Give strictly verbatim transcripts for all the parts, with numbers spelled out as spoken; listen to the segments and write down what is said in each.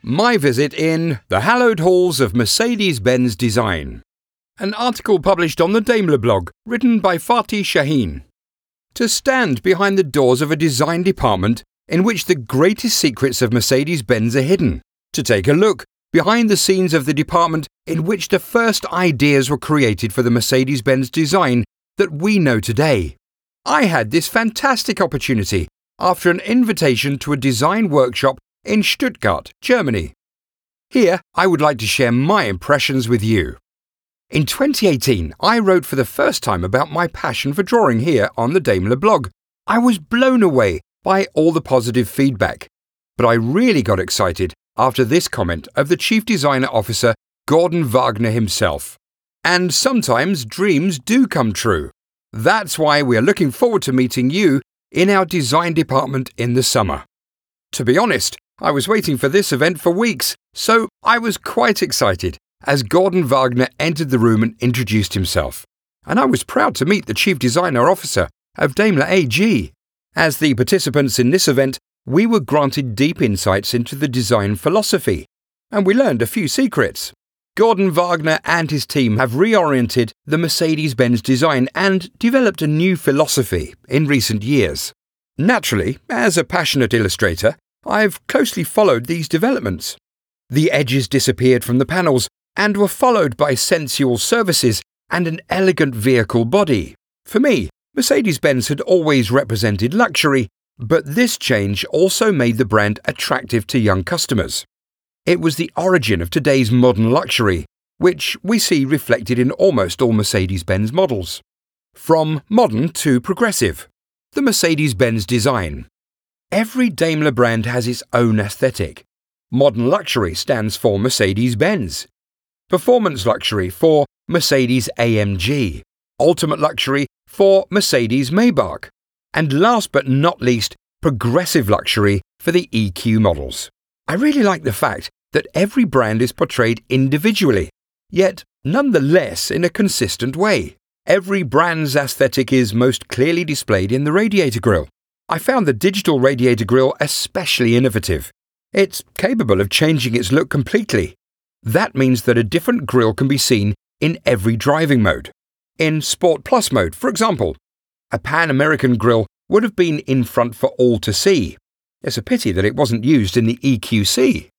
My visit in the hallowed halls of Mercedes-Benz design. An article published on the Daimler blog, written by Fatih Shaheen. To stand behind the doors of a design department in which the greatest secrets of Mercedes-Benz are hidden. To take a look behind the scenes of the department in which the first ideas were created for the Mercedes-Benz design that we know today. I had this fantastic opportunity after an invitation to a design workshop in Stuttgart, Germany. Here, I would like to share my impressions with you. In twenty eighteen, I wrote for the first time about my passion for drawing here on the Daimler blog. I was blown away by all the positive feedback, but I really got excited after this comment of the Chief Designer Officer, Gordon Wagner himself. And sometimes dreams do come true. That's why we are looking forward to meeting you in our design department in the summer. To be honest, I was waiting for this event for weeks, so I was quite excited as Gordon Wagner entered the room and introduced himself. And I was proud to meet the Chief Designer Officer of Daimler A G. As the participants in this event, we were granted deep insights into the design philosophy, and we learned a few secrets. Gordon Wagner and his team have reoriented the Mercedes-Benz design and developed a new philosophy in recent years. Naturally, as a passionate illustrator, I've closely followed these developments. The edges disappeared from the panels and were followed by sensual surfaces and an elegant vehicle body. For me, Mercedes-Benz had always represented luxury, but this change also made the brand attractive to young customers. It was the origin of today's modern luxury, which we see reflected in almost all Mercedes-Benz models. From modern to progressive, the Mercedes-Benz design. Every Daimler brand has its own aesthetic. Modern luxury stands for Mercedes-Benz. Performance luxury for Mercedes-A M G. Ultimate luxury for Mercedes-Maybach. And last but not least, progressive luxury for the E Q models. I really like the fact that every brand is portrayed individually, yet nonetheless in a consistent way. Every brand's aesthetic is most clearly displayed in the radiator grille. I found the digital radiator grille especially innovative. It's capable of changing its look completely. That means that a different grille can be seen in every driving mode. In Sport Plus mode, for example, a Pan-American grille would have been in front for all to see. It's a pity that it wasn't used in the E Q C.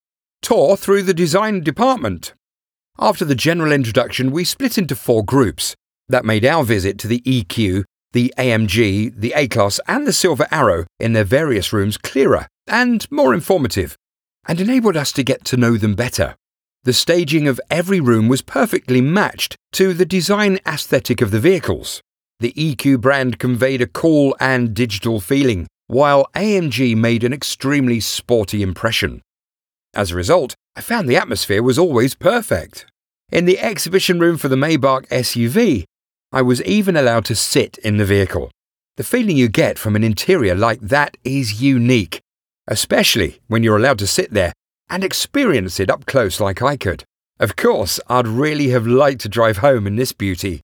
Tour through the design department. After the general introduction, we split into four groups. That made our visit to the E Q, the A M G, the A-Class and the Silver Arrow in their various rooms clearer and more informative, and enabled us to get to know them better. The staging of every room was perfectly matched to the design aesthetic of the vehicles. The E Q brand conveyed a cool and digital feeling, while A M G made an extremely sporty impression. As a result, I found the atmosphere was always perfect. In the exhibition room for the Maybach S U V, I was even allowed to sit in the vehicle. The feeling you get from an interior like that is unique, especially when you're allowed to sit there and experience it up close like I could. Of course, I'd really have liked to drive home in this beauty.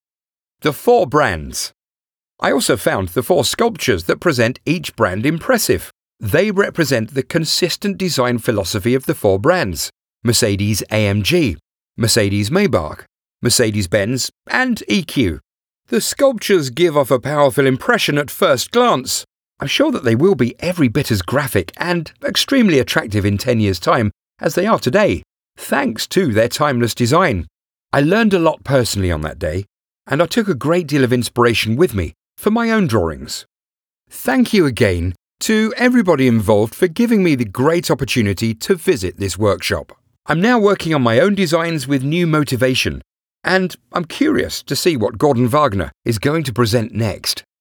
The four brands. I also found the four sculptures that present each brand impressive. They represent the consistent design philosophy of the four brands: Mercedes-A M G, Mercedes-Maybach, Mercedes-Benz, and E Q. The sculptures give off a powerful impression at first glance. I'm sure that they will be every bit as graphic and extremely attractive in ten years' time as they are today, thanks to their timeless design. I learned a lot personally on that day, and I took a great deal of inspiration with me for my own drawings. Thank you again to everybody involved for giving me the great opportunity to visit this workshop. I'm now working on my own designs with new motivation, and I'm curious to see what Gordon Wagner is going to present next.